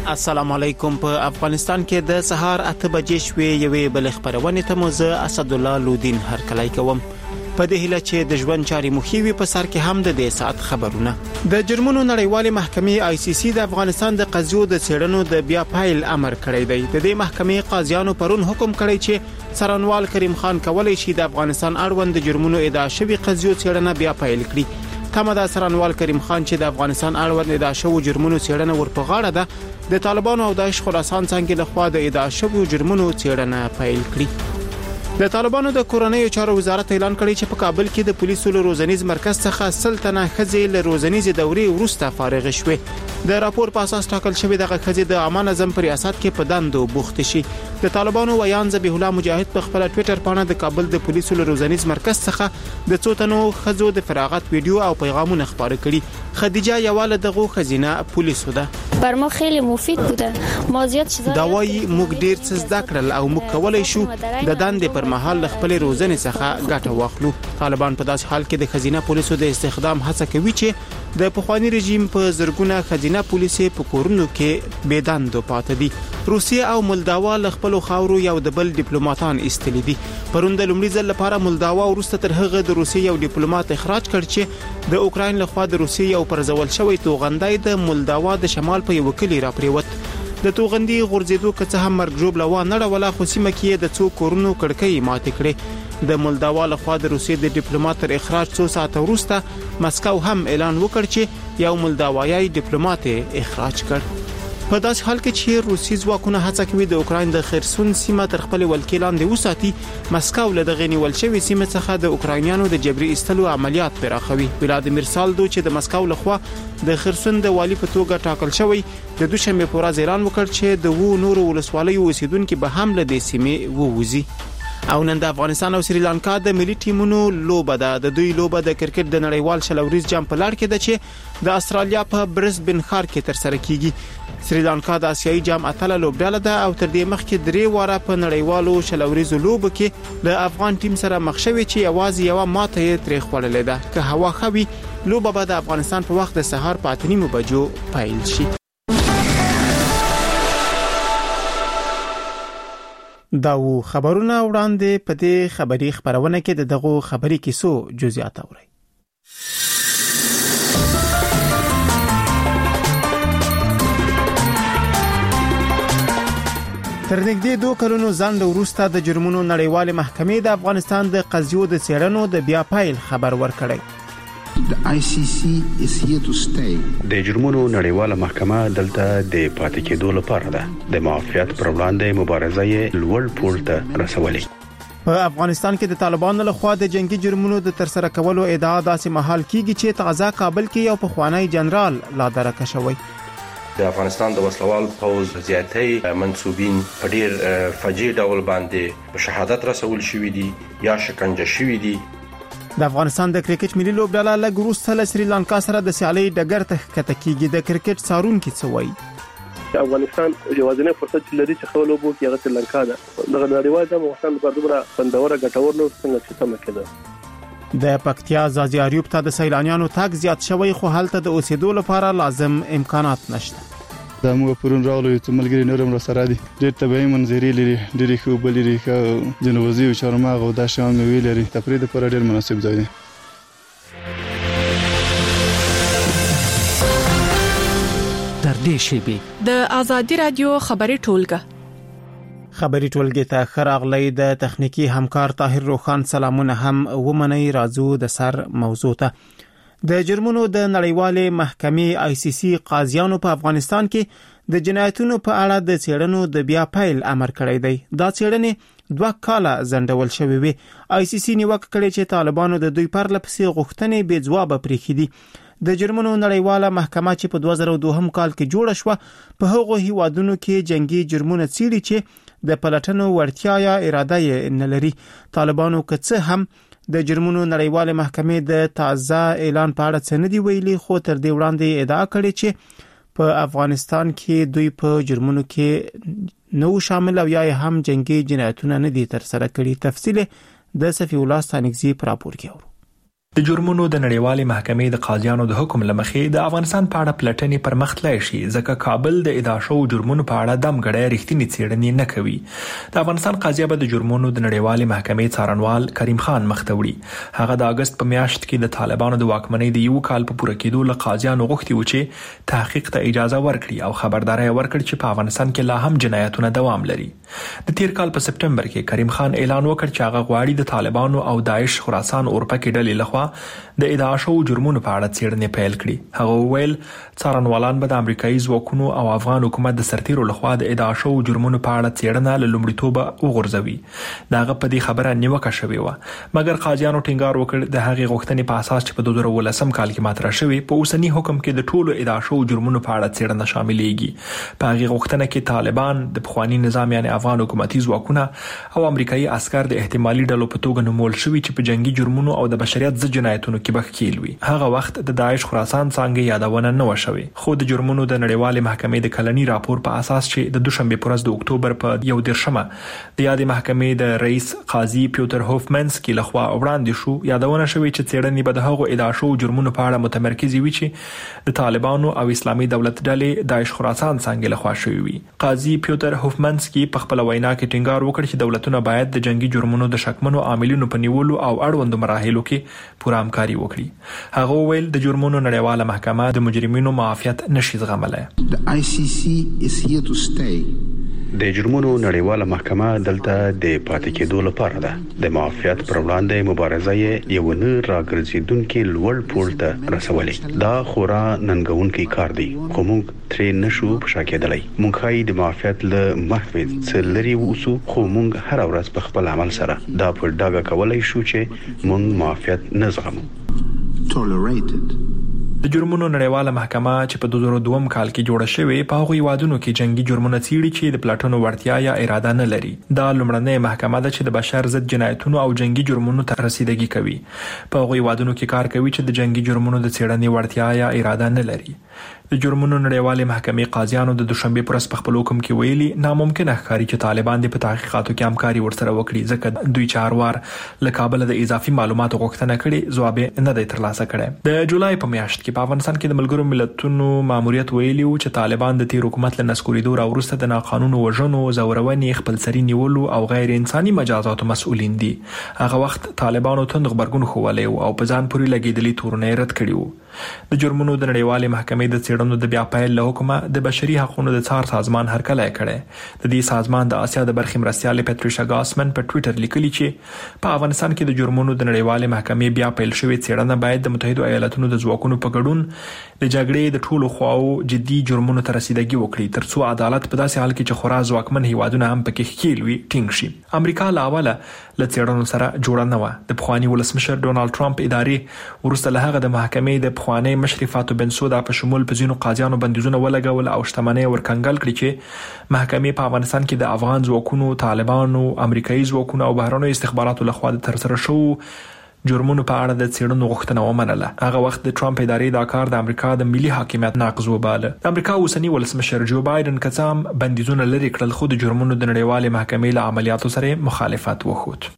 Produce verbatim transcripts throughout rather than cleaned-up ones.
السلام علیکم. په افغانستان کې د سهار اته بجې شوې یوې بل خبرونه ته موزه اسد الله لودین هر کله کوم په دې هله چې د ژوند چاري مخیوي په سر کې هم د دې ساعت خبرونه. د جرمونو نړیوالې محکمې آی سی سی د افغانستان د قضیو د څېړنو د بیا پایل امر کړی دی. د دې محکمې قاضیانو پرون حکم کړی چې څارنوال کریم خان کولای شي د افغانستان اړوند د جرمونو ادعا شوی قضیو څېړنه بیا پایل کړي. تمه د څارنوال کریم خان چې د افغانستان اړوند ادعا شوی جرمونو څېړنه ورپغاړه ده د طالبانو او داعش خراسان څنګه له خوا د ادعا شوی جرمونو څېړنه پیل کړي. د طالبانو د کورنۍ چارو وزارت اعلان کړی چې په کابل کې د پولیسو له روزنیز مرکز څخه سلطنه خزې له روزنیز دورې وروسته فارغ شوې. د راپور په اساس ټاکل شوی دغه خزې د عامه نظم پر ریاست کې په دندو بوخت شي. د طالبانو ویان ذبیح الله مجاهد په خپل ټوئیټر باندې د کابل د پولیسو له روزنیز مرکز څخه د څو تنو خزو د فراغت ویډیو او پیغامونه خبرې کړي. خدیجه یواله دغه خزینه پولیسو ده. بر ما خیلی مفید بوده. ما زیاد چیزا دا وایي موږ ډیر څه زده کړل او موږ کولای شو د دندې پر مهال خپل روزنې څخه ګټه واخلو. طالبان په داسې حال کې د خزینه پولیسو د استخدام هڅه کوي چې د پخوانی رژیم په زرګونه خزینه پولیسي په کورونو کې بيداندو پاتې دي. روسیه او مولداوا له خپل خاورو یو د بل ډیپلوماټان ایستلي دي. پروند لومړي ځل لپاره مولداوا ورسته تر هغه د روسیې یو ډیپلوماټ اخراج کړ چې د اوکراین له خوا د روسیې یو پرځول شوی توغندای د مولداوا د شمال په یو کلی را پریوت. د توغندي غورځېدو کڅه هم مرګ جوړ لوا نه ولا خو سیمه کې د څو کورونو کړکۍ ماته کړې. د مولداوا له خوا د روسیې د ډیپلوماټ تر اخراج څو ساعت وروسته مسکو هم اعلان وکړ چې یو مولداوایي ډیپلوماټ اخراج کړ. په داسې حال کې چې روسي ځواکونه هڅه کوي د اوکراین د خرسون سیمه تر خپل ولکې لاندې وساتي، مسکو له دغه نیول شوی سیمه څخه د اوکراینیانو د جبري ایستلو عملیات پراخوي. ولادیمیر سالدو چې د مسکو لخوا د خرسون د والی په توګه ټاکل شوی د دوشنبه په ورځ اعلان وکړ چې د وو نورو ولسوالیو اوسیدونکو به هم له دې سیمې ووزي. او نن د افغانستان او سریلانکا د ملي ټیمونو لوبه ده. د دوی لوبه د کرکټ د نړیوال شلوریز جام په لړ کې ده چې د استرالیا په برسبن ښار کې تر سره کیږي. سریلانکا د آسیایي جام اتله لوبډاله ده او تر دې مخکې درې واره په نړیوالو شلوریزو لوبو کې د افغان ټیم سره مخ شوی چې یوازې یو ماته یې ترې خوړلې ده. که هوا خوي لوبه به د افغانستان په وخت د سهار په اته نیمو بجو پیل شي. دا و خبرونه وړاندې په دې خبري خبرونه کې د دغه خبري کیسو جزئیات اورئ. تر نږدې دوه کلونو ځنډ وروسته د جرمونو نړیوالې محکمې د افغانستان د قضیو د څېړنو د بیا پایل خبر ورکړی. The I C C is here to stay. د جرمونو نړیواله محکمه دلته د پاتې کېدو لپاره ده. د معافیت پر وړاندې مبارزه یې لوړ پوړ ته رسولې. په افغانستان کې د طالبانو لخوا د جنگي جرمونو د ترسره کولو ادعا داسې محل کیږي چې تازه کابل کې یو پخوانی جنرال لا درکه شوی. د افغانستان د وسلوال پوز زیاتې منسوبین په ډیر فجیع ډول باندې په شهادت رسول شوی دي یا شکنجه شوی دي. د افغانستان د کرکټ ملي لوبډاله لږ وروسته له سریلانکا سره د سیالي ډګر ته ښکته کیږي. د کرکټ څارونکو څه وایي؟ افغانستان یوازینی فرصت چې لري چې خپل لوبو کې هغه سریلانکا ده. دغه نړیوال جام افغانستان لپاره دومره خوندور ګټور نو څنګه چې تم کېده. د پکتیا زازیاریوب ته د سیلانیانو تګ زیات شوی خو حالت د اوسېدو لپاره لازم امکانات نشته. دا موږ پرون راغلو چې ملګری نورم را سره دي. ډېر طبيعي منظرې لري، ډېر ښه بل لري، ښه جنوبي او چارماغ او دا شان وی لري. تفریح لپاره ډېر مناسب ځای دی. تر دې شی د آزادي رادیو خبري ټولګه خبري ټولګه ته خراغلی د تخنیکی همکار طاهر روخان سلامونه هم ومني. راځو د سر موضوع ته. د جرمونو د نړیوالې محکمې آی سی سی قاضیانو په افغانستان کې د جنایتونو په اړه د څېړنو د بیا پایل امر کړی دی. دا څېړنې دوه کاله ځنډول شوې وي. آی سی سی نیوکه کړې چې طالبانو د دوی پر لپسې غوښتنې بې ځوابه پرېښې دي. د جرمونو نړیواله محکمه چې په دوه زره دوه کال کې جوړه شوه په هغو هیوادونو کې جنگي جرمونه څېړي چې د پلټنو وړتیا یا اراده یې نه لري. طالبانو که څه هم د جرمونو نړیواله محکمې د تازه اعلان په اړه څه نه دی ویلي، خو تر دې وړاندې ادعا کړې چې په افغانستان کې دوی په جرمونو کې نو شامل او یا هم جنگي جنایتونه نه دي تر سره کړي. تفصیل د صفی الله ستانګزی پر راپور کې اورو. د جرمونو د نړیوالې محکمې د قاضیانو د حکم لمخې د افغانستان په اړه پلټنې پر مخ تللی شي ځکه کابل د ادعا شوو جرمونو په اړه دمګړی رښتینې څېړنې نه کوي. د افغانستان قاضیه به د جرمونو د نړیوالې محکمې څارنوال کریم خان مخ ته وړي. هغه د اگست په میاشت کې د طالبانو د واکمنۍ د یو کال په پوره کېدو له قاضیانو غوښتي و چې تحقیق ته اجازه ورکړي او خبرداری ورکړي چې په افغانستان کې لا هم جنایتونه دوام لري. د تیر کال په سپټمبر کې کریم خان اعلان وکړ چې هغه غواړي د طالبانو او داعش خراسان اورپکې ډلې لخوا د ادعا شوو جرمونو په اړه څېړنې پیل کړي. هغه وویل څارنوالان به د امریکایي ځواکونو او افغان حکومت د سرتیرو لخوا د ادعا شوو جرمونو په اړه څېړنه له لومړیتوبه وغورځوي. د هغه په دې خبره نیوکه شوې وه، مګر قاضیانو ټینګار وکړ د هغې غوښتنې په اساس چې په دوه زره ولسم کال کې مطرح شوې په اوسني حکم کې د ټولو ادعا شوو جرمونو په اړه څېړنه شاملېږي. په هغې غوښتنه کې طالبان، د پخواني نظام یعنې افغان حکومتي ځواکونه او امریکایي عسکر د احتمالي ډلو په توګه نومول شوي چې په جنگي جرمونو او د بشریت ضد جنایتونو کې به ښکېل وي. هغه وخت د داعش خراسان څانګې یادونه نه وه شوې، خو د جرمونو د نړیوالې محکمې د کلني راپور په اساس چې د دوشنبې په ورځ د اکتوبر په یو دېرشمه د یادې محکمې د رئیس قاضي پیوتر هوفمنسکي لخوا وړاندې شو، یادونه شوې چې څېړنې به د هغو ادعا شوو جرمونو په اړه متمرکزې وي چې د طالبانو او اسلامي دولت ډلې داعش خراسان څانګې لخوا شوې وي. قاضي پیوتر هوفمنسکي په خپله وینا کې ټینګار وکړ چې دولتونه باید د جنگي جرمونو د شکمنو عاملینو په نیولو او اړوندو مراحلو کې پوره همکاري وکړي. هغه وویل د جرمونو نړیواله محکمه د مجرمینو معافیت نشي زغملی. The I C C is here to stay. د جرمونو نړیواله محکمه دلته د پاتې کېدو لپاره ده. د معافیت پر وړاندې مبارزه یې یو نه راګرځېدونکي لوړ پوړ ته رسولې. دا خورا ننګونکی کار دی، خو موږ ترې نشو په شا کېدلی. موږ ښایي د معافیت له محو څه لرې واوسو، خو موږ هره ورځ په خپل عمل سره دا په ډاګه کولی شو چې موږ معافیت نه زغمو. Tolerated. د جرمونو نړیواله محکمه چې په دوه زره دوه کال کې جوړه شوې په هغو هیوادونو کې جنگي جرمونه څیړي چې د پلاټونو وړتیا یا اراده نه لري. دا لومړنۍ محکمه ده چې د بشر ضد جنایتونو او جنگي جرمونو ته رسیدګي کوي. په هغو هیوادونو کې کار کوي چې د جنگي جرمونو د څېړنې وړتیا یا اراده نه لري. د جرمونو نړیوالې محکمې قاضیانو د دوشنبې پر ورځ په خپل حکم کې ویلي ناممکنه ښکاري چې طالبان دې په تحقیقاتو کې همکاري ورسره وکړي، ځکه دوی چې هر وار له کابله د اضافي معلوماتو غوښتنه کړې ځواب یې نه دی ترلاسه کړی. د جولای په میاشت کې په افغانستان کې د ملګرو ملتونو ماموریت ویلي و چې طالبان د تیر حکومت له نسکورېدو راوروسته د ناقانونه وژنو، زورونې، خپلسري نیولو او غیر انساني مجازاتو مسؤلین دي. هغه وخت طالبانو تند غبرګون ښوولی و او په ځان پورې لګېدلي تورونه یې رد کړي وو. د جرمونو د نړیوالې محکمې د څېړنو د بیا پیل له حکمه د بشري حقوقو د څار سازمان هرکلی کړی. د دې سازمان د اسیا د برخې مرستیالې پټریشا ګاسمن په ټویټر لیکلي چې په افغانستان کې د جرمونو د نړیوالې محکمې بیا پیل شوې څېړنه باید د متحدو ایالاتونو د ځواکونو په ګډون د جګړې د ټولو خواو جدي جرمونو ته رسیدګي وکړي، ترڅو عدالت په داسې حال کې چې خورا ځواکمن هیوادونه هم پکې ښکېل وي ټینګ شي. امریکا له اوله له څېړنو سره جوړه نه وه. د پخواني ولسمشر ډونالډ ټرمپ ادارې وروسته له هغه د محکمې د پخواني مشري فاتو بنسودا په شمول په ځینو قاضیانو بندیزونه ولګول او شتمنۍ ورکنګل کړي چې محکمې په افغانستان کې د افغان ځواکونو، طالبانو، امریکایي ځواکونو او بهرنیو استخباراتو لخوا د ترسره شوو جرمونو په اړه د څېړنو غوښتنه ومنله. هغه وخت د ټرمپ ادارې دا کار د امریکا د ملي حاکمیت ناقض وباله. د امریکا اوسني ولسمشر جو بایدن که څه هم بندیزونه لرې کړل، خو د جرمونو د نړیوالې محکمې له عملیاتو سره مخالفت وښود.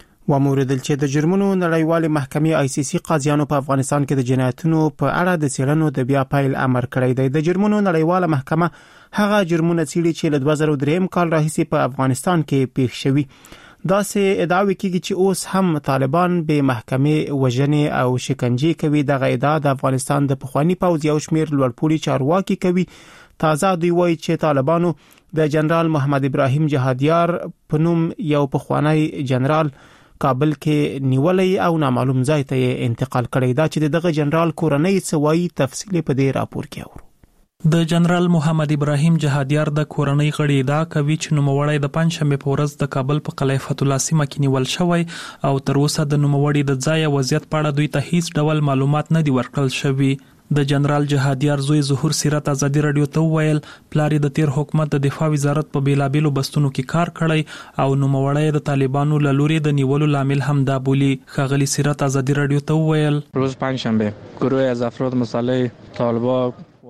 وموردل چې د جرمونو نړیوالې محکمې آی سی سی قاضیانو په افغانستان کې د جنایتونو په اړه د څېړنو د بیا پیل امر کړی دی. د جرمونو نړیواله محکمه هغه جرمونه څیړي چې له دوه زره درې کال راهیسې په افغانستان کې پیښ شوي. دا سه ادعاوې کیږي چې اوس هم طالبان به محکمې وژنې او شکنجه کوي. دغه ادعا د افغانستان د پخوانی پوځ یو شمیر لوړپوړي چارواکي کوي. تازه دوی وایي چې طالبانو د جنرال محمد ابراهیم جهادیار په نوم یو پخوانی جنرال کابل کې نیولې او نامعلوم ځای ته انتقال کړی. دا چې دغه جنرال کورنۍ څه وایي تفصیل په دې راپور کې اورو. د جنرال محمد ابراهیم جهادیار د کورنۍ غړي ادعا کوي چې نوموړی د پنځشنبې په ورځ د کابل په قلعه فتح الله سیمه کې نیول شوی او تر اوسه د نوموړي د ځای وضعیت په اړه دوی ته هیڅ ډول معلومات نه دي ورکړل شوي. د جنرال جهادیار زوی ظهور سیرت ازادي رادیو ته وویل پلار د تیر حکومت د دفاع وزارت په بیلابیلو بستونو کې کار کړی او نوموړی د طالبانو له لوري د نیولو لامل هم دا بولی. ښاغلي سیرت ازادي رادیو ته وویل روز پنجشنبه گروه از افراد مسلح طالبان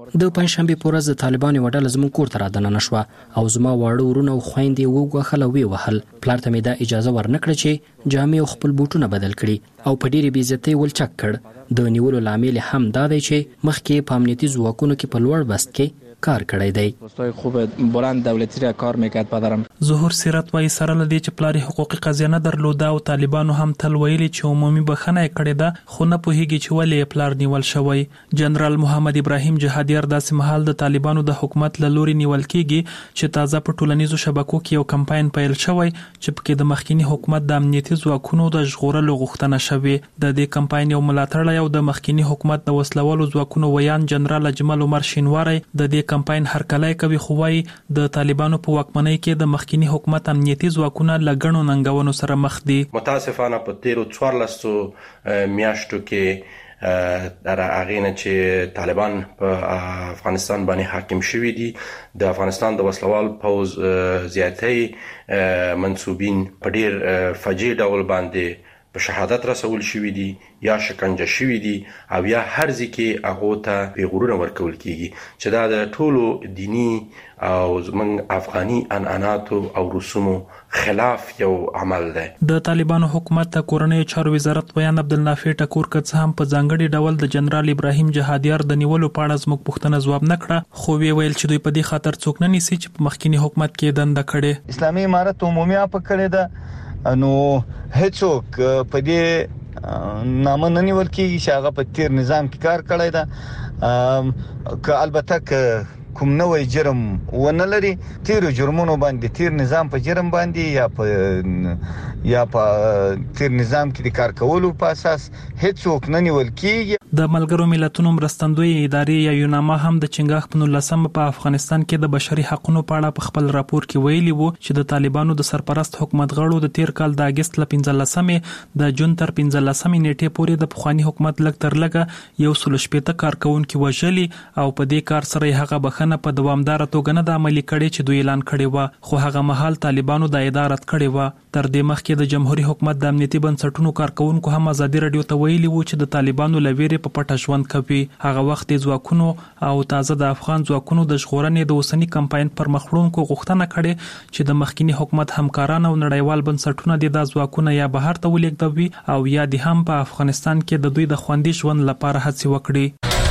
د پنځشنبه په ورځ د طالبانو وډل زمون کور ته رادننه شو او زما واړه ورونه او خويندې وګوخله وی وهل پلار ته مې دا اجازه ورنکړه چې جامې او خپل بوټونه بدل کړي او په ډېری بیزتۍ ولچک کړ د نیولو لامل هم دا دی چې مخکې په امنیتي ځواکونو کې په لوړ بست کې کار کړی دی. پستای خوب بلند دولتی را کار میکرد پدرم. ظهور سیرت وایي سره لدی چې پلار حقوقي قضیه نه درلوده او طالبانو هم تل ویلي چې عمومي بخښنه کړې ده خو نه پوهیږي چې ولې پلار نیول شوی. جنرال محمد ابراهیم جهادیار داسې مهال د طالبانو د حکومت له لوري نیول کیږي چې تازه په ټولنیزو شبکو کې یو کمپاین پیل شوی چې پکې د مخکینی حکومت د امنیتي ځواکونو د ژغورلو غوښتنه شوې. د دې کمپاین یو ملاتړی او د مخکینی حکومت د وسلوالو ځواکونو ویان جنرال اجمل عمر شینواری د دې کمپاین هرکلی کوي خو وايي د طالبانو په واکمنۍ کې د مخکینی حکومت امنیتي ځواکونه لګڼو ننګونو سره مخ دي. متاسفانه په تیرو څوارلسو میاشتو کې در اغینه چې طالبان په افغانستان باندې حاکم شوي دي د افغانستان د وسلوال پوز زیاتې منسوبین په ډیر فجیع ډول باندې په شهادت رسول شوي دي یا شکنجه شوي دي او یا هر ځکه هغه ته پیغورونه ورکول کیږي چې دا د ټولو دینی او زمنګ افغاني عنعناتو او رسومو خلاف یو عمل دی. د طالبانو حکومت ته کورنۍ چارو وزارت ویان عبدالنافع ټکور کڅ هم په ځانګړي ډول د جنرال ابراهیم جهادیار د نیولو په اړه زموږ پوښتنه ځواب نه کړه خو وی ویل چې دوی په دې خاطر څوک نه نیسي چې په مخکینی حکومت کې دنده کړي. اسلامي امارت عمومي اپ کړی ده نو هیڅوک په دې نامه نه نیول کېږي چې هغه په تیر نظام کې کار کړی ده که البته که کوم نوې جرم ونه لري تیر جرمونو باندې تیر نظام په جرم باندې یا په یا په تیر نظام کې د کار کولو په اساس هیڅوک نه نیول کېږي. د ملګرو ملتونو مرستندوی ادارې یا یوناما هم د چنګاخ په نولسمه په افغانستان کې د بشري حقوقو په اړه په خپل راپور کې ویلي وو چې د طالبانو د سرپرست حکومت غړو د تیر کال د اگست ل پنځلسمې د جون تر پنځلسمې نیټې پورې د پخوانی حکومت لګ تر لګه یو سل شپږ کارکونکو وژلي او په دې کار سره هغه بخنه په دوامدار توګه نه د عملي کړي چې دوی اعلان کړي و خو هغه مهال طالبانو د ادارت کړي و. تر دې مخکې د جمهوریت حکومت د امنیتي بنسټونو کارکونکو هم ازادي رادیو ته ویلي وو چې د طالبانو لویری په پټه ژوند کوي. هغه وخت د ځواکونو او تازه د افغان ځواکونو د ژغورنې د اوسنی کمپاین پر مخړونکو غوښتنه کړي چې د مخکینی حکومت همکاران او نړیوال بنسټونه د ځواکونو یا بهر ته ولېږدوي او یا د هم په افغانستان کې د دوی د خوندي ژوند لپاره هڅې وکړي.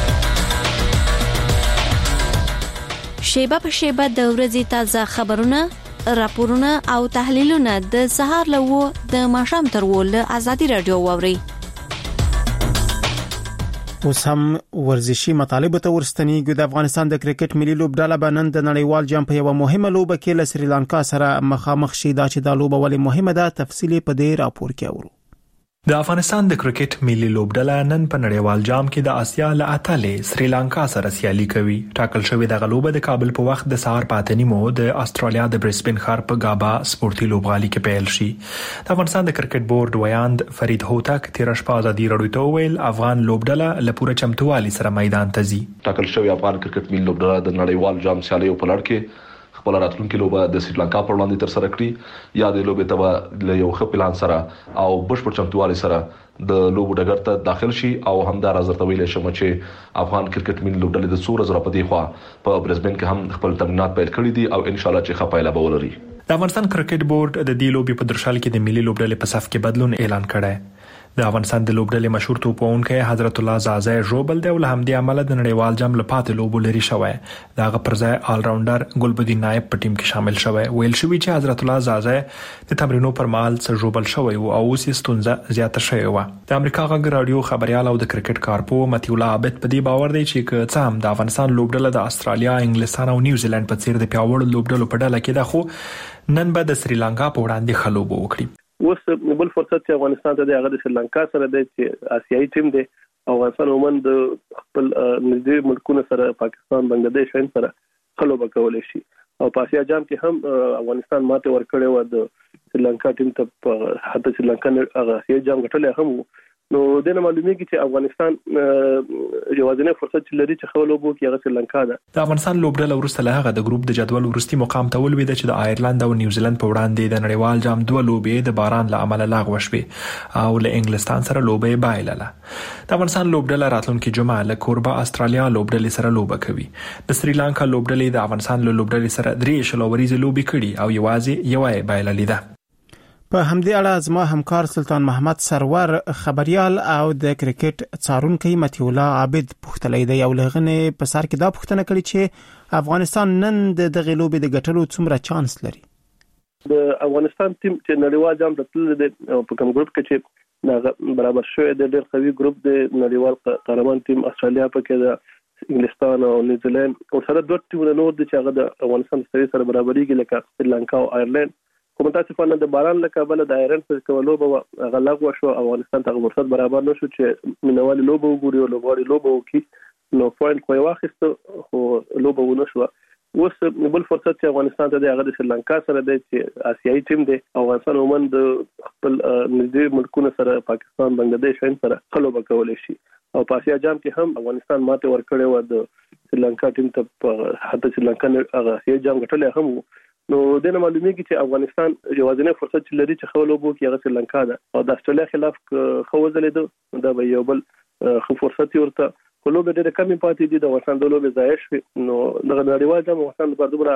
شیبه په شیبه د ورځې تازه خبرونه، راپورونه او تحلیلونه د سهار له وو د ماښام تر وو له ازادي رادیو واوري. اوس هم ورزشي مطالب ته ورستنیږو. د افغانستان د کرکټ ملي لوبډله به نن د نړیوال جام په یوه مهمه لوبه کې له سریلانکا سره مخامخ شي. دا چې دا لوبه ولې مهمه ده تفصیل په دې راپور کې اورو. د افغانستان د کرکټ ملي لوبډله نن په نړیوال جام کې د اسیا له اتلې سریلانکا سره سیالي کوي. ټاکل شوې د غلوبه د کابل په وخت د سهار پاتې نیمو د استرالیا د برسبن ښار په غابا سپورتي لوبغالي کې پیل شي. د افغانستان د کرکټ بورډ ویاند فرید هوتک تیر شپه ازادي رادیو ته ویل افغان لوبډله له پوره چمتووالي سره میدان ته ځي. ټاکل شوې افغان کرکټ ملي لوبډله د نړیوال جام سیالي په لړ کې خپل راتلونکي لوبه د سریلانکا پر وړاندې تر سره کړي یا د لوبې ته له یو ښه پلان سره او بشپړ چمتووالي سره د لوبو ډګر ته داخل شي او همدار ازرته ویل شم چې افغان کرکټ ملي لوبډلې د څو ورځې په دی خوا په برسبن کې هم خپل تمرینات پیل کړي دي او ان شاء الله چې ښه پایله به ولري. د افغانستان کرکټ بورډ د دې لوبې په درشل کې د ملي لوبډلې په صف کې بدلون اعلان کړی. د افغانستان د لوبډلې مشهور توپونکی حضرت الله زازی ژوبل دی او له همدې امله د نړیوال جام لپاره لوبو لري شوی. دغه پر ځای آل راونډر ګلبدین نایب په ټیم کې شامل شوی. ویل شوی چې حضرت الله زازی د تمرینو پر مهال څه ژوبل شوی او اوس یې ستونزه زیاته شوې و. د امریکا غږ رادیو خبريال او د کرکټ کارپو متي الله عابد په دې باور دی چې که څه هم د افغانستان لوبډله د استرالیا، انګلستان او نیوزیلند په څیر د پیاوړو لوبډلو په ډله کې ده خو نن به د سریلانکا په وړاندې خلوب وکړي. اوس بل فرصت چې افغانستان ته د هغه د سریلانکا سره د آسیایي ټیم دی. افغانستان عموما د خپل نږدې ملکونو سره پاکستان، بنگلاديش هم سره خلوبه کولای شي او په آسیا جام کې هم افغانستان ماته ورکړې و د سریلانکا ټیم ته. په حتی سریلانکا هغه آسیایي جام ګټلې هم نو د معلومیږي چې افغانستان یوازینی فرصت چې لري چې خپل لوبو کې هغه سریلانکا ده. د افغانستان لوبډله وروسته له هغه د ګروپ د جدول وروستي مقام ته ولوېده چې د آیرلند او نیوزیلند په وړاندې د نړیوال جام دوه لوبې د باران له امله لغوه شوې او له انګلستان سره لوبه بایلله. د افغانستان لوبډله راتلونکي جمعه له کوربه استرالیا لوبډلې سره لوبه کوي. د سریلانکا لوبډلې د افغانستان له لوبډلې سره درې شلوريزه لوبې کړي او یوازې یوه بایللې ده. په همدې اړه زما همکار سلطان محمد سرور خبريال او د کرکټ څارونکو متي الله عابد پوښتلې دی او لغنه په سر کې دا پوښتنه کړې چې افغانستان نن د دغه لوبې د ګټلو څومره چانس لري. د افغانستان ټیم چې نړیوال جام ته تللی دی په کوم ګروپ کې چې برابر شوی دی ډېر قوي ګروپ دی. نړیوال قهرمان ټیم استرالیا پکې ده، انګلستان او نیوزیلند او سره دوه ټیمونه نور دي چې هغه د افغانستان سره برابرېږي لکه سریلانکا او آیرلند. کوم تاسو په د باران له کابل د آیرلند په کولو به غلغه شو افغانستان ته فرصت برابر نشو چې مینوال لوبو وګوري او لوبغاړي لوبو وکي نو پوینټ کوي واخیسته خو لوبو ونه شو. اوس بل فرصت چې افغانستان ته د هغه د سریلانکا سره د آسیایي ټیم دی. افغانستان عموما د خپل نږدې ملکونو سره پاکستان بنگلاديش سره خلوبه کولای شي او په آسیا جام کې هم افغانستان ماته ورکړې و د سریلانکا ټیم ته حتی سریلانکا هغه آسیایي جام غټلې هم. نو د معلومیږي چې افغانستان یوازینی فرصت چې لري چې خپل لوبو کې هغه سریلانکا ده او د استرالیا خلاف خو ځلې دا به یو بل خو فرصت ورته کولو به ډېر کمی پاتې دي. د افغانستان د لوبې ځای شي نو د نړیوال جام افغانستان په دومره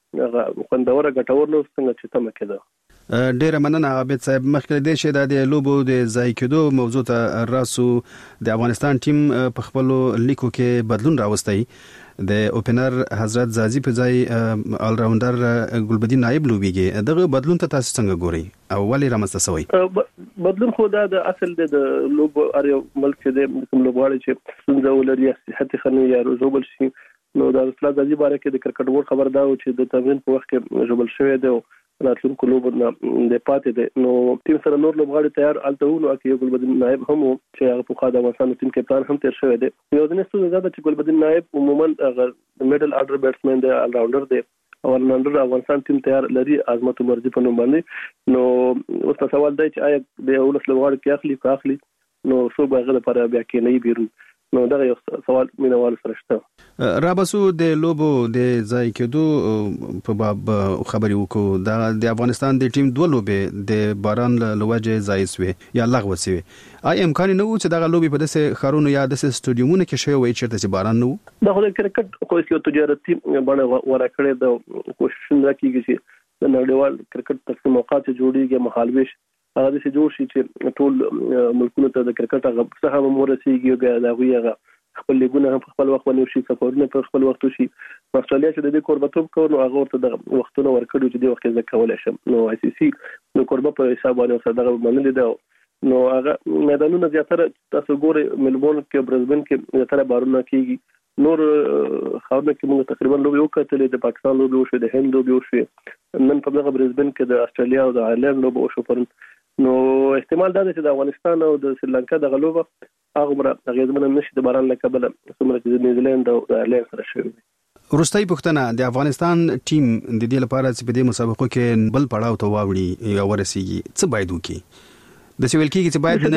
هغه خوندوره ګټور نو څنګه چې تم کېده. ډېر مننه عابد صاحب. مخکې د شه د لوبو د ځای کېدو موضوع ته راسو د افغانستان ټیم په خپل لیکو کې بدلون راوستي. د اوپنر حضرت زازي په ځای آل راونډر ګلبدین نائب لوبيږي. دغه بدلون ته تاسو څنګه ګورئ او ولې رامسته شوی بدلون؟ خو دا د اصل د لوب اړ ملک د کوم لوبغاړي چې څنګه ولري صحت خنو یا روزوبل شي نو د اصل زازي باره کې د کرکټ بورډ خبر دا و چې د تمرین په وخت کې جوړل شوی دی راتلونکو لوبو نه د پاتې دی. نو ټیم سره نور لوبغاړي تیار الته نو کې ګلبدین نائب هم چې هغه په خاطر افغانستان ټیم کپتان هم تیر شوی دی. یو د نسو زیاده چې ګلبدین نائب عموما هغه میډل اورډر بیټسمن دی آل راونډر دی او نن افغانستان ټیم تیار لري عظمت مرزي په نوم باندې. نو اوس سوال دی چې آیا د اولس لوبغاړي کې اخلي کا اخلي نو څو به غل پر بیا کې نه بیرون نو دا یو سوال مینوال سره شته. رابسو د لوبو د ځای کېدو په باب خبري وکړو. د افغانستان د ټیم دوه لوبې د باران لوجه ځای سوي یا لغوه سوي. آی امکان نه و چې دا لوبې په داسې خارونو یا داسې سټډیومونو کې شوی وي چې د باران نه و؟ دا خو د کرکټ خو یو تجارتي باندې ورکړې د کوشش نه کیږي چې د نړیوال کرکټ تقسیم اوقات جوړیږي مخالفش هغه د جوړ شي چې ټول ملکونو ته د کرکټ هغه څه هم ورسیږي او بیا دا وی هغه خپل لیګونه هم خپل وخت باندې شي سفرونه په خپل وخت شي. استرالیا چې د دې قربتوب کوي نو هغه ورته د وختونو ورکړي چې د وخت ځکه کولای شم نو آی سی سی نو قربه په حساب باندې سره دغه باندې دی نو هغه میدانونه زیاتره تاسو ګورئ ملبورن کې برزبن کې زیاتره بارونه کیږي. نور خاورونه کې موږ تقریبا لوبي وکړلې د پاکستان لوبي وشو د هند لوبي وشو نن په دغه برزبن کې د استرالیا او د آیرلند لوبي وشو پر نو احتمال دا دی چې د افغانستان او د سریلانکا د غلوبه هغه مره هغه زمونه نشي د باران له کبله څومره چې د نیوزیلند او د آیرلند سره شوی. وروستۍ پوښتنه د افغانستان ټیم د دې لپاره چې په دې مسابقو کې بل پړاو ته واوړي یا ورسیږي څه باید وکړي؟ د سویل کې چې باید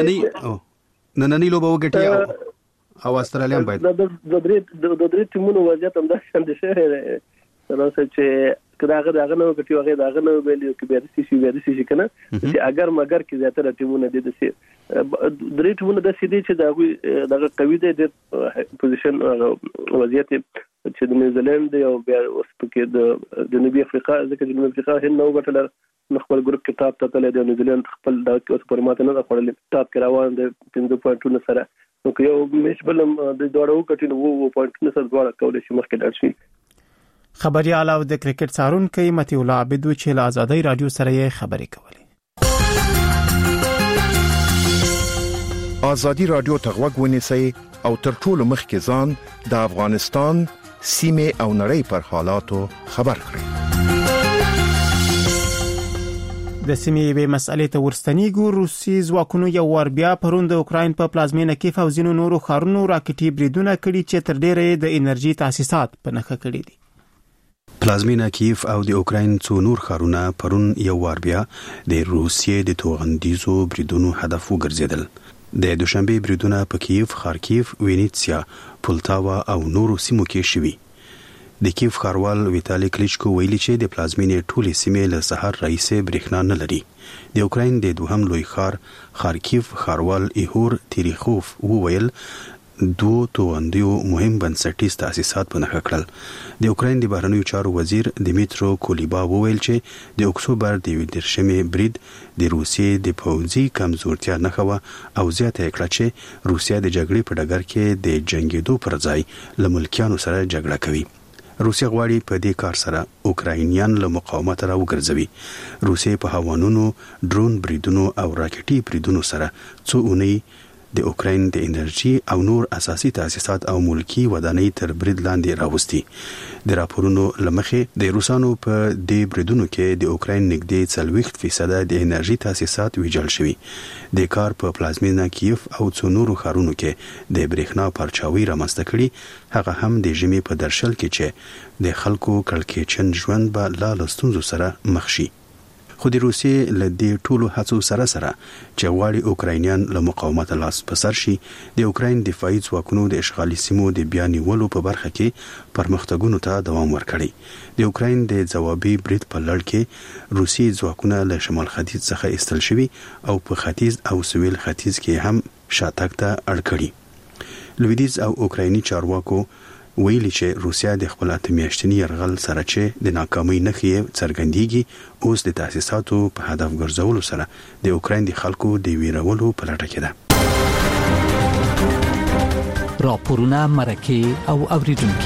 نننی نننی لوبه وګټي او استرالیا باید د د درې د درې ټیمونو وضعیت هم دا څنګه شي ترڅو چې کداغه داغه نو کټي وغه داغه نو ویلو کې بیا د سی سی بیا د سی سی کنه چې اگر مگر کې زیاتره ټیمونه د سي درې ټیمونه د سي دي چې داغه دغه قوی دي د پوزیشن وضعیت چې د نیوزیلند او بیا اوس پکې د جنوبي افریقا ځکه جنوبي افریقا هند نو غټل خپل ګروپ کې ټاپ ته تللی دی نیوزیلند خپل د اوس پر ماته نه خپل ټاپ کې روان دي پنځه پوینټونه سره نو یو میچ بلم د دوړو کټینو وو پوینټونه سره دوړه کولای شي مخکې لاړ شي. خبريال او د کرکټ څارونکو متي الله عابد چې له آزادۍ رادیو سره یې خبرې کولې. آزادۍ رادیو ته غوږ ونیسئ او تر ټولو مخکې ځان د افغانستان سیمه او نړۍ پر حالاتو خبر کړئ. د سیمې به مسئلې ته ورستنیږو. روسي ځواکونو یو ور بیا پرون د اوکراین په پلازمینه کې فوزینو نورو خارونو راکټي بریدونه کړي چې تر ډیره د انرژي تاسیسات په نخښه کړي دي. پلازمینه کیف او د اوکراین څو نور خارونه پرون یو وار بیا د روسیې د توغندیزو بریدونو هدف وګرځیدل. د دوشنبه بریدونه په کیف، خارکیف، وینیتسیا، پولتاوا او نورو سیمو کې شوي. د کیف ښاروال ویتالي کلیچکو ویلي چې د پلازمینې ټولې سیمې له سهار راهیسې برېښنا نه لري. د اوکراین د دوهم لوی ښار خارکیف ښاروال ایهور تیریخوف وویل دوه تواندیو مهم بنسټیز تاسیسات په نښه کړل. د اوکراین د بهرنیو چارو وزیر دیمیترو کولیبا وویل چې د اکتوبر د یوې دېرشمې برید د روسیې د پوځي کمزورتیا نښه وه او زیاته یې کړه چې روسیه د جګړې په ډګر کې د جنګېدو پر ځای له ملکیانو سره جګړه کوي. روسیه غواړي په دې کار سره اوکراینیان له مقاومت را وګرځوي. روسیه په هوانونو، ډرون بریدونو او راکټي بریدونو سره څو اونۍ د اوکراین د انرژي او نور اساسي تاسیسات او ملکی ودانۍ تر برید لاندې راوستي. د راپورونو لمخې د روسانو په دې بریدونو کې د اوکراین نږدې څلوېښت فیصده د انرژي تاسیسات ویجاړ شوي. د کار په پلازمینه کیف او څو نورو ښارونو کې د برېښنا پرچاوي رامنځته کړي، هغه هم د ژمي په درشل کې چې د خلکو کړکېچن ژوند به لا له ستونزو سره مخ شي. خو د روسیې له دې ټولو هڅو سره سره چې غواړي اوکراینیان له مقاومت لاس په سر شي، د اوکراین دفاعي ځواکونو د اشغالي سیمو د بیا نیولو په برخه کې پرمختګونو ته دوام ورکړی. د اوکراین د ځوابي برید په لړ کې روسي ځواکونه له شمال ختیځ څخه ایستل شوي او په ختیځ او سویل ختیځ کې هم شاتګ ته اړ کړي. لویدیځ او اوکرایني چارواکو ویلي چې روسیا د خپل اته میاشتني یرغل سره چې د ناکامۍ نښې څرګندېږي، اوس د تاسیساتو په هدف ګرځولو سره د اوکراین د خلکو د ویرولو په لټه کې ده. راپورونه، مرکې او اوریدونکي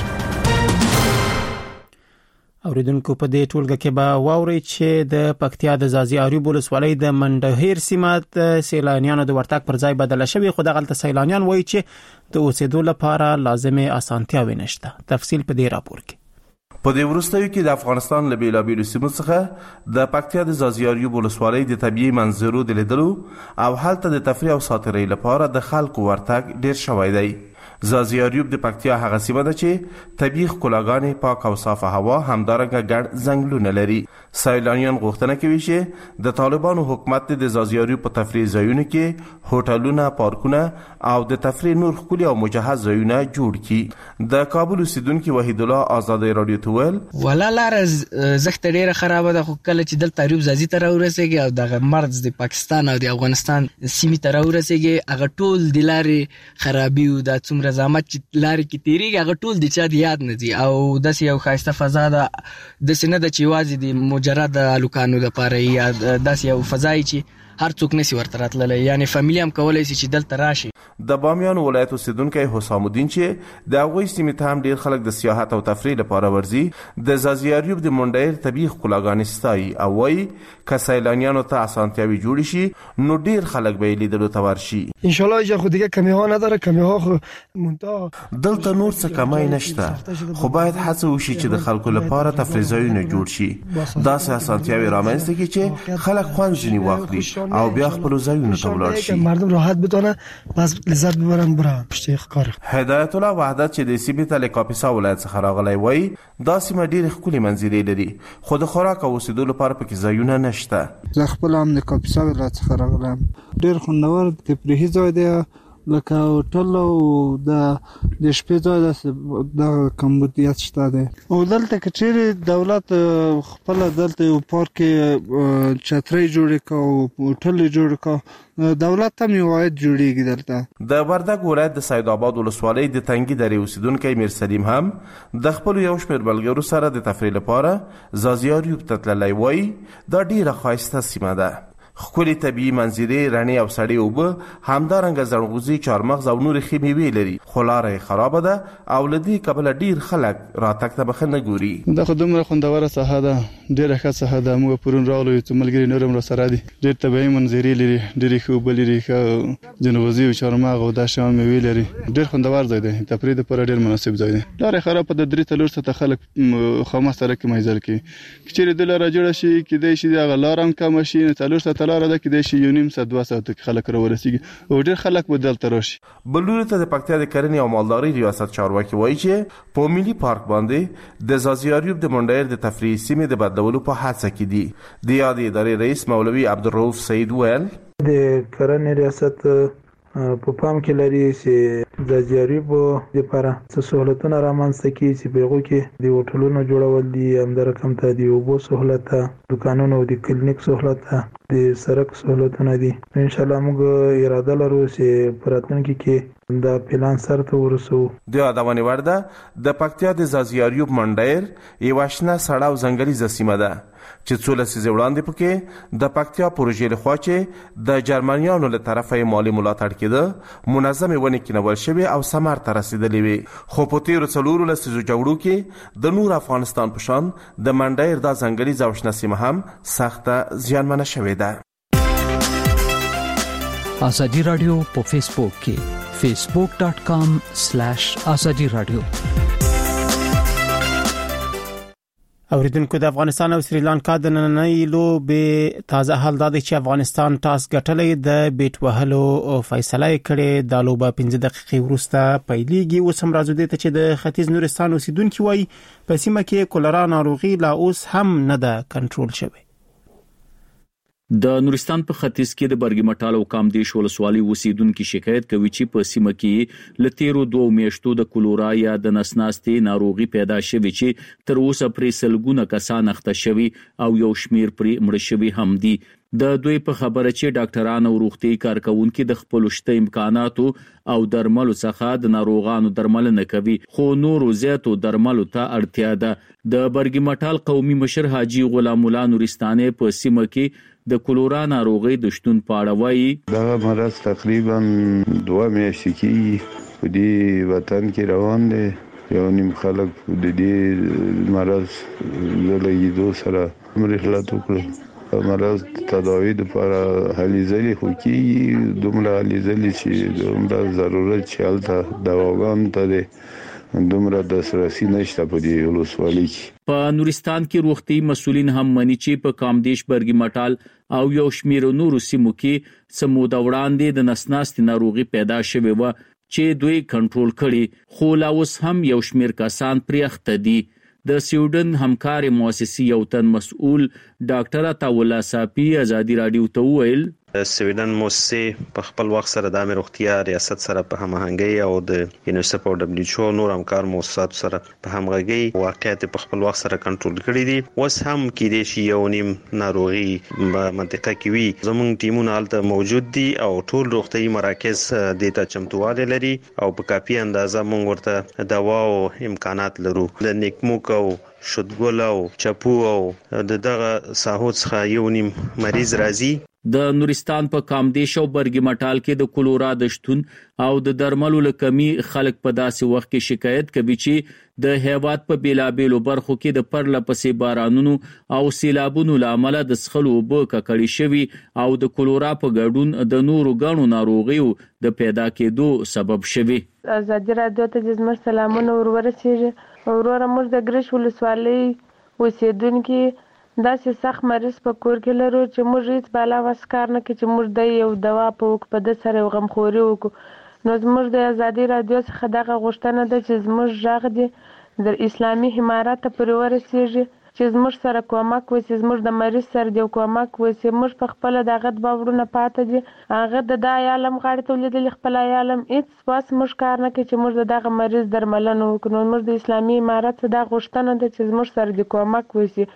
اوریدونکو په دې ټولګه کې به واوري چې د پکتیا د ځاځي اریوب ولسوالۍ د منډهیر سیمه د سیلانیانو د ورتګ پر ځای بدل شوی، خو دغه سیلانیان وایي چې د اوسېدو لپاره لازمه اسانتیاوې نشته. تفصیل په دې راپور کې. په دې وروستیو کې د افغانستان له بیلابیلو سیمو څخه د پکتیا د ځاځي اریوب ولسوالۍ د طبیعي منظرو د لیدلو او هلته د تفریح او ساتیرۍ لپاره د خلکو ورتګ ډیر شوی دی. ځاځي اریوب د پکتیا هغه سیمه ده چې طبیعي ښکلاګانې، پاک او صافه هوا، همدارنګه ګڼ ځنګلونه لري. سیلانیان غوښتنه کوي چې د طالبانو حکومت د ځاځي اریوب په تفریح ځایونو کې هوټلونه، پارکونه او د تفریح نور ښکلي او مجهز ځایونه جوړ کړي. د کابل اوسیدونکي وحید الله آزادۍ رادیو ته ویل ولا لاره زښت ډیره خرابه ده، خو کله چې دلته اریوب ځاځي ته راورسېږي او دغه مرز د پاکستان او د افغانستان سیمې ته راورسېږي، هغه ټول د لارې خرابي او د څومره زحمت چې لارې کې تیریږي هغه ټول د چا د یاد نه ځي. او داسې یو ښایسته فضا ده، داسې نه ده چې یوازې د مجرد هلکانو لپاره یا داسې یو فضا چې هر څوک نسی ورته راتللی، یعنی فامیلی هم کولی شي چې دلته راشي. د بامیان ولایت اوسیدونکی حسام الدین چې د هغوی سیمې ته هم ډیر خلک د سیاحت او تفریح لپاره ورځي، د ځاځي اریوب د منډهیر طبیعي ښکلاګانې ستایي او وایي که سیلانیانو ته اسانتیاوې جوړې شي نو ډیر خلک به یې لیدلو ته ورشي. انشالله اینجا خو دیگه کمی ها نداره، کمی ها خو منتها دلته نور څه کمی نشته، خو باید هڅه وشي چې د خلکو لپاره تفریح ځایونه جوړ شي، داسې اسانتیاوې رامنځته کړي چې خلک خوند ځینې واخلي او بیا خپل ځایونو ته ولاړ شي، مردم راحت بتونه بس لذت ببرن برن پشت کار. هدایت الله وحدت چې د سیمې ته له کاپیسا ولایت څخه راغلی وایي دا سیمه ډېرې ښکلې منظرې لري، خو د خوراک او اوسېدو لپاره پکې ځایونه نشته. زه خپل هم د کاپیسا ولایت څخه راغلم، ډېر خوندور تفریحي ځای دی لکه هوټل او د د شپې ځای داسې دغه کمبودیت شته دی. او دلته که چیرې دولت خپله دلته یو پارک چترۍ جوړې کړه او هوټل یې جوړ کړه، دولت هم یو عاید جوړېږي دلته. د وردګ ولایت د سید آباد ولسوالۍ د تنګي درې اوسیدونکی میر سلیم هم د خپلو یو شمېر ملګرو سره د تفریح لپاره ځاځي اریوب ته تللی وایي دا ډېره ښایسته سیمه ده، ښکلې طبیعي منظرې، رڼې او سړې اوبه، همدارنګه زڼغوزي، چارمغز او نورې ښې مېوې لري، خو لاره یې خرابه ده او له دې کبله ډېر خلک راتګ ته مخه نه ګوري. دا خو دومره خوندوره ساحه ده، ډېره ښه ساحه ده. موږ پرون راغلو، څو ملګري نور هم راسره دي، ډېر طبیعي منظرې لري، ډېرې ښې اوبه لري، ښه جنغوزي او چارمغز او دا شیان مېوې لري، ډېر خوندور ځای دی، تفریح دپاره ډېر مناسب ځای دی. لاره یې خرابه ده، درې څلور ساعته خلک خامخا سړک کې مزل کوي، که چېرې دې لاره جوړه شي کیدای شي هغه لاره هم کمه شي، نو څلور ساعته لاره ده، کیدای شي یو نیم ساعت دوه ساعته کې خلک راورسېږي او ډېر خلک به دلته راشي. بل لوري ته د پکتیا د کرنې او مالدارۍ ریاست چارواکي وایي چې په ملي پارک باندې د ځاځي اریوب د منډهیر د تفریحي سیمې د بدلولو په هڅه کې دي. د یادې ادارې رئیس مولوي عبدالرؤف سعید ویل د کرنې ریاست په پام کې لري چې د جریبو لپاره څه سہولتونه رامنځته کړي چې په هغو کې د هوټلونو جوړول دي، همدارقم ته د اوبو سہولت، دکانونو او د کلینیک سہولت، د سړک سہولتونه دي. ان شاء الله موږ اراده لرو چې په راتلونکي کې دا پلان سرته ورسو. د یادونې وړ ده د پکتیا د زازیاریوب منډیر یو آشنا سړه او ځنګلي سیمه ده چې څو لسیزې وړاندې پکې د پکتیا پروژې لخوا چې د جرمنیانو له طرفه مالی ملاتړ کېده منظمې ونې کینول شوې او ثمر ته رسېدلې وې. خو په تېرو څلورو لسیزو جګړو کې د نور افغانستان په شان د منډیر دا ځنګلي او شنه سیمه هم سخته زیانمنه شوې ده. ازادي رادیو په فیسبوک کې facebook dot com slash azadi radio. اوریدونکو د افغانستان او سریلانکا د نننۍ لوبې تازه حال دا دی چې افغانستان ټاس ګټلې د بیټ وهلو فیصله کړې. د لوبه پنځه دقیقې وروسته پیلېږي. اوس هم راځو دې ته چې د ختیځ نورستان اوسیدونکو وایي په سیمه کې کولرا ناروغي لا اوس هم نه ده کنټرول شوې. د نورستان په ختیځ کې د برګمټال او کامدیش ولسوالۍ اوسیدونکو شکایت کوي چې په سیمه کې لتیرو دوه میاشتو د کولورا یا د نسناستي ناروغي پیدا شوې چې تر اوسه پرې سلګونه کسان اخته شوي او یو شمیر پرې مړ شوي هم دي. د دوی په خبره چې ډاکټران او روغتي کارکونکو د خپل شته امکاناتو او درملو څخه د ناروغانو درملنه کوي، خو نورو زیاتو درملو ته اړتیا ده. د برګمټال قومي مشر حاجی غلام الله نورستاني په سیمه کې د کولورا ناروغي د شتون په اړه وایي دا مرض تقریبا دوه میاشتې کې په دې وطن کې روان دی. یو نیم خلک د دې مرض د لګیدو سره مرحلت وکړل. مرض تداوی لپاره هلي ځلې خو کېږي، دومره هلي ځلې چې دومره ضرورت چې هلته دواګانو ته دی دومره دسترسي نشته په دې ولسوالۍ کې. په نورستان کې روغتي مسؤلین هم مني چې په کامدیش برګمټال او یو شمیر نورو سیمو کې سمو د وړاندې د نسناستي ناروغي پیدا شوې و چې دوی کنټرول کړي، خو لا اوس هم یو شمیر کسان پرې اخته دي. د سویډن همکاري مؤسسې یو تن مسؤل ډاکټر عطاولا صافي ازادي رادیو ته وویل سویډن موسسې په خپل وخت سره د امیر روغتیا ریاست سره په هماهنګۍ او د یونیسف او دبليو ایچ او نور همکار مؤسسات سره په همغږۍ واقعیت په خپل وخت سره کنټرول کړی دي. اوس هم کې د شی یو نیم ناروغي په منطقه کې وي. زموږ ټیمونه هلته موجود دي او ټول روغتي مراکز د ته چمتواله لري او په کافي اندازه موږ ورته دوا او امکانات لرو. د نیکموک او شودګل او چپو او د دغه ساحو څخه یو نیم مریض راځي. د نورستان په کامدیش او برګمټال کې د کولورا د شتون او د درملو له کمی خلک په داسې وخت کې شکایت کوي چې د هیواد په بیلابېلو برخو کې د پرله پسې بارانونو او سیلابونو لامل د څښلو اوبه ککړې شوي او د کولورا په ګډون د نورو غنو ناروغیو د پیدا کېدو سبب شوي. ازادي رادیو ته زموږ سلامونه ورورسېږي. وروره موږ د ګرش ولسوالۍ اوسیدونکو داسې سخت مریض په کور کې لرو چې موږ هیڅ بالا واس کار نه کوي چې موږ د یو دوا په وک په د سره غمخوري وکړو. نو زموږ د ازادي رادیو څخه دغه غوښتنه ده چې زموږ ژغ دي د اسلامي امارات پورې ورسیږي چې زموږ سره کومک وشي، زموږ د مریض سره د کومک وشي. موږ په خپل دغه باورونه پاتې دي. هغه د د عالم غاړې ته لیدل خپل عالم هیڅ واس موږ کار نه کوي چې موږ دغه مریض درملنه وکړو. موږ د اسلامي امارات څخه د غوښتنه ده چې زموږ سره د کومک وشي.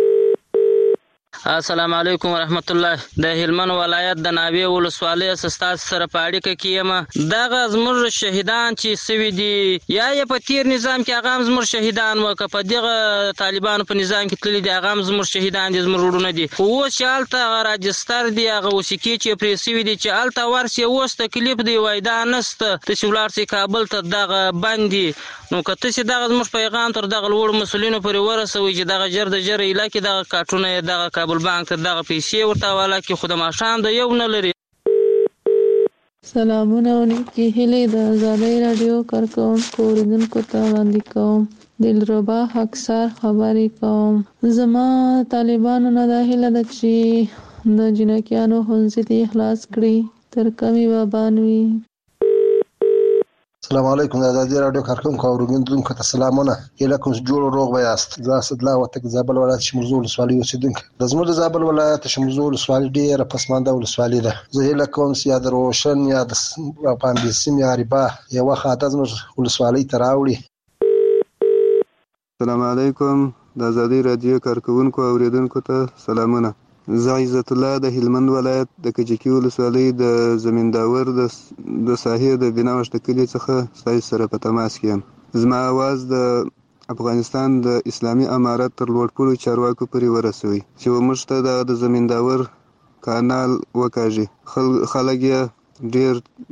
السلام علیکم ورحمت الله. د هلمند ولایت د ناوې ولسوالۍ استاد سره په اړیکه کې یم. دغه زموږ شهیدان چې سوي دي یا یې په تیر نظام کې هغه زموږ شهیدان وکړه، په دغه طالبانو په نظام کې تللي دي هغه زموږ شهیدان دي، زموږ وروڼه دي. خو اوس چې هلته راجستر دي هغه وسیکې چې پرې سوي دي چې هلته ورسي اوس تکلیف دی وایي دا نسته، تاسې ولاړ سئ کابل ته دغه بند دي. نو که تاسې دغه زموږ پیغام تر دغه لوړو مسؤلینو پورې ورسوئ چې دغه ژر د ژره ایله کې دغه کارټونه یې دغه کابل بانک ته دغه پیسې ورته حواله کړي، خو د ماښام د یو نه لري. سلامونه او نیکې هیلې د ازادۍ راډیو کارکوونکو اورېدونکو ته وړاندې کوم. دلربا خاکسار خبرې کوم. زما طالبانو نه دا هیله ده چې د جنکیانو ښوونځي دې خلاص کړي تر کمې به بان وي. السلام علیکم د ازادي رادیو کارکونکو او اوریدونکو ته سلامونه. اله کوم جوړ روغ بیاست. زه اسدالله وتک زابل ولایت شمرزو ولسوالۍ اوسیدونکی. د زموږ د زابل ولایت شمرزو ولسوالۍ ډیره پسمانده ولسوالۍ ده. زه اله کوم چې یا د روشن یا د پامبي سیم یا ریبا یو خاطر زموږ ولسوالۍ ته راوړي. السلام علیکم د ازادي رادیو کارکونکو او اوریدونکو ته سلامونه. زه عزت الله د هلمند ولایت د کجکی ولسوالۍ د زمینداور د د ساحې د بناوشت کلی څخه ستاسو سره په تماس کې یم. زما आवाज د افغانستان د اسلامي امارت تر لوړپوړو چارواکو پورې ورسوي چې موږ ته د زمینداور کانال وکاږي. خلک یې ډیر